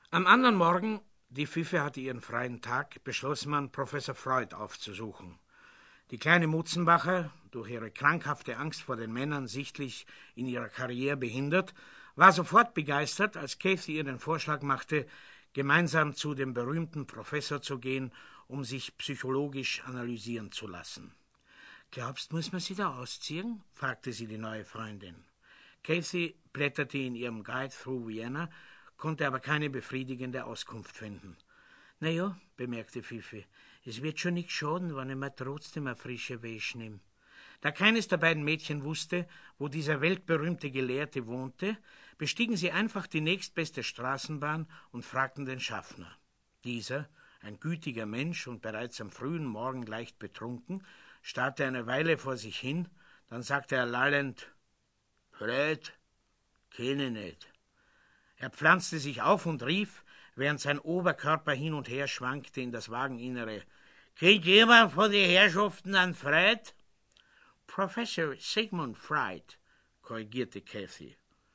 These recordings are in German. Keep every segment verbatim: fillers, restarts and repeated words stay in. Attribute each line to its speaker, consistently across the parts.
Speaker 1: Am anderen Morgen, die Pfiffe hatte ihren freien Tag, beschloss man, Professor Freud aufzusuchen. Die kleine Mutzenbacher, durch ihre krankhafte Angst vor den Männern sichtlich in ihrer Karriere behindert, war sofort begeistert, als Cathy ihr den Vorschlag machte, gemeinsam zu dem berühmten Professor zu gehen, um sich psychologisch analysieren zu lassen. »Glaubst, muss man sie da ausziehen?« fragte sie die neue Freundin. Cathy blätterte in ihrem Guide through Vienna, konnte aber keine befriedigende Auskunft finden. »Na ja«, bemerkte Pfiffi, »es wird schon nicht schaden, wenn ich mir trotzdem eine frische Wäsche nehme.« Da keines der beiden Mädchen wusste, wo dieser weltberühmte Gelehrte wohnte, bestiegen sie einfach die nächstbeste Straßenbahn und fragten den Schaffner. Dieser, ein gütiger Mensch und bereits am frühen Morgen leicht betrunken, starrte eine Weile vor sich hin, dann sagte er lallend, »Freud, kenne ich nicht.« Er pflanzte sich auf und rief, während sein Oberkörper hin und her schwankte in das Wageninnere, »Kennt jemand von den Herrschaften an Freud?« »Professor Sigmund Freud«, korrigierte Cathy.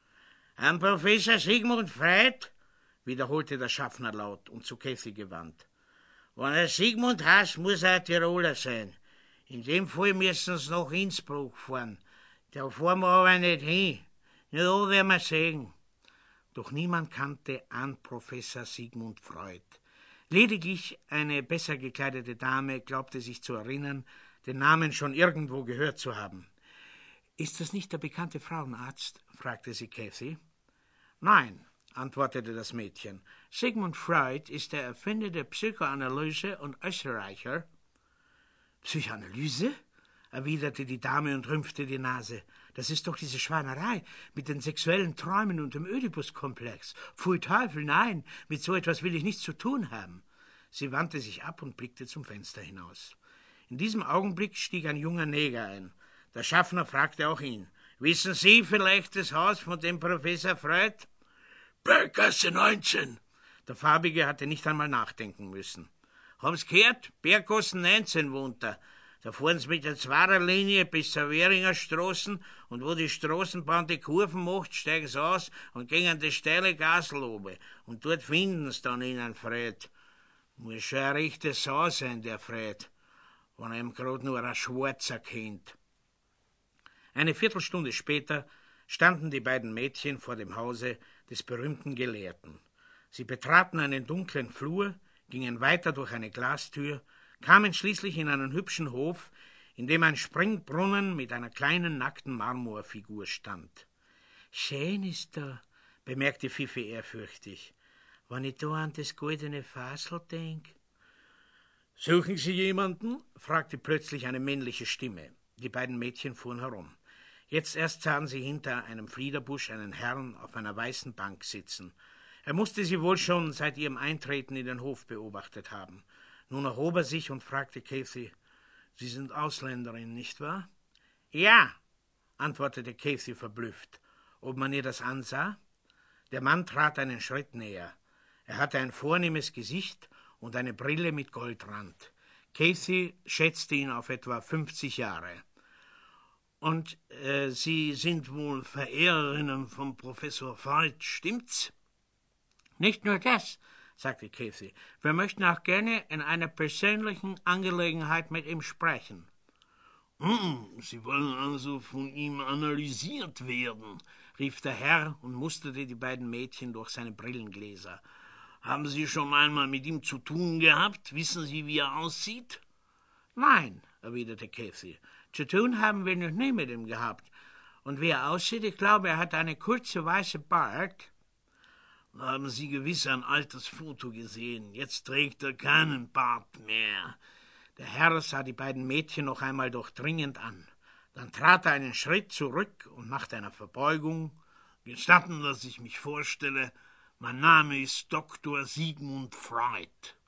Speaker 1: »An Professor Sigmund Freud?« wiederholte der Schaffner laut und zu Cathy gewandt. »Wenn er Sigmund heißt, muss er ein Tiroler sein. In dem Fall müssen sie nach Innsbruck fahren. Da fahren wir aber nicht hin. Ja, werden wir sehen.« Doch niemand kannte an Professor Sigmund Freud. Lediglich eine besser gekleidete Dame glaubte sich zu erinnern, den Namen schon irgendwo gehört zu haben. »Ist das nicht der bekannte Frauenarzt?« fragte sie Cathy. »Nein«, antwortete das Mädchen. »Sigmund Freud ist der Erfinder der Psychoanalyse und Österreicher.« »Psychoanalyse?« erwiderte die Dame und rümpfte die Nase. »Das ist doch diese Schweinerei mit den sexuellen Träumen und dem Ödipus-Komplex. Pfui Teufel, nein, mit so etwas will ich nichts zu tun haben.« Sie wandte sich ab und blickte zum Fenster hinaus. In diesem Augenblick stieg ein junger Neger ein. Der Schaffner fragte auch ihn. »Wissen Sie vielleicht das Haus von dem Professor Freud?« »Berggasse neunzehn.« Der Farbige hatte nicht einmal nachdenken müssen. »Haben's gehört? Berggasse neunzehn wohnt er. Da fahren sie mit der Zwarerlinie bis zur Währinger Straßen und wo die Straßenbahn die Kurven macht, steigen sie aus und gehen an die steile Gasel oben. Und dort finden sie dann ihnen Freud. Muss schon ein rechter Sau sein, der Freud, wenn er ihm grad nur ein Schwarzer kennt.« Eine Viertelstunde später standen die beiden Mädchen vor dem Hause des berühmten Gelehrten. Sie betraten einen dunklen Flur, gingen weiter durch eine Glastür, kamen schließlich in einen hübschen Hof, in dem ein Springbrunnen mit einer kleinen nackten Marmorfigur stand. »Schön ist da«, bemerkte Pfiffi ehrfürchtig, »wenn ich da an das goldene Fasel denk.« »Suchen Sie jemanden?« fragte plötzlich eine männliche Stimme. Die beiden Mädchen fuhren herum. Jetzt erst sahen sie hinter einem Fliederbusch einen Herrn auf einer weißen Bank sitzen. Er musste sie wohl schon seit ihrem Eintreten in den Hof beobachtet haben. Nun erhob er sich und fragte Cathy, »Sie sind Ausländerin, nicht wahr?« »Ja«, antwortete Cathy verblüfft. Ob man ihr das ansah? Der Mann trat einen Schritt näher. Er hatte ein vornehmes Gesicht und eine Brille mit Goldrand. Cathy schätzte ihn auf etwa fünfzig Jahre. »Und äh, Sie sind wohl Verehrerinnen von Professor Freud, stimmt's?« »Nicht nur das«, sagte Cathy. »Wir möchten auch gerne in einer persönlichen Angelegenheit mit ihm sprechen.« »Hm, Sie wollen also von ihm analysiert werden«, rief der Herr und musterte die beiden Mädchen durch seine Brillengläser. »Haben Sie schon einmal mit ihm zu tun gehabt? Wissen Sie, wie er aussieht?« »Nein«, erwiderte Cathy. »Zu tun haben wir noch nie mit ihm gehabt. Und wie er aussieht, ich glaube, er hat eine kurze weiße Bart.« »Haben Sie gewiss ein altes Foto gesehen? Jetzt trägt er keinen Bart mehr.« Der Herr sah die beiden Mädchen noch einmal durchdringend an. Dann trat er einen Schritt zurück und machte eine Verbeugung. »Gestatten, dass ich mich vorstelle. Mein Name ist Doktor Sigmund Freud.«